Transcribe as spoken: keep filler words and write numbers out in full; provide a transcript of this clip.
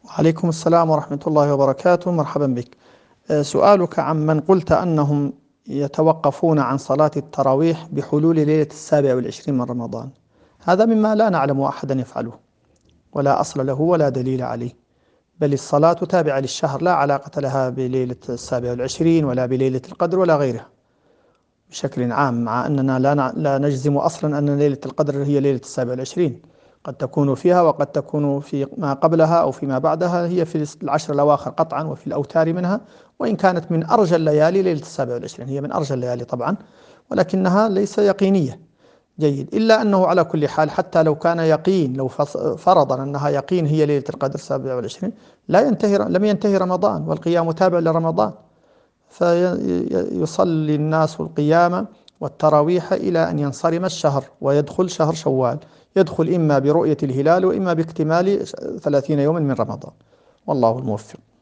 وعليكم السلام ورحمة الله وبركاته. مرحبا بك. آه، سؤالك عن من قلت أنهم يتوقفون عن صلاة التراويح بحلول ليلة السابع والعشرين من رمضان. هذا مما لا نعلم أحدا يفعله، ولا أصل له ولا دليل عليه، بل الصلاة تابعة للشهر، لا علاقة لها بليلة السابع والعشرين ولا بليلة القدر ولا غيرها بشكل عام، مع أننا لا نع- لا نجزم أصلا أن ليلة القدر هي ليلة السابع والعشرين. قد تكون فيها وقد تكون في ما قبلها أو فيما بعدها، هي في العشر الأواخر قطعا وفي الأوتار منها. وإن كانت من أرجى الليالي ليلة السابع والعشرين، هي من أرجى الليالي طبعا، ولكنها ليس يقينية. جيد، إلا أنه على كل حال حتى لو كان يقين، لو فص- فرضا أنها يقين هي ليلة القدر السابع والعشرين، لا ينتهي لم ينتهي رمضان والقيام تابع لرمضان. فيصلي الناس القيام والتراويح إلى أن ينصرم الشهر ويدخل شهر شوال، يدخل إما برؤية الهلال وإما باكتمال ثلاثين يوما من رمضان، والله الموفق.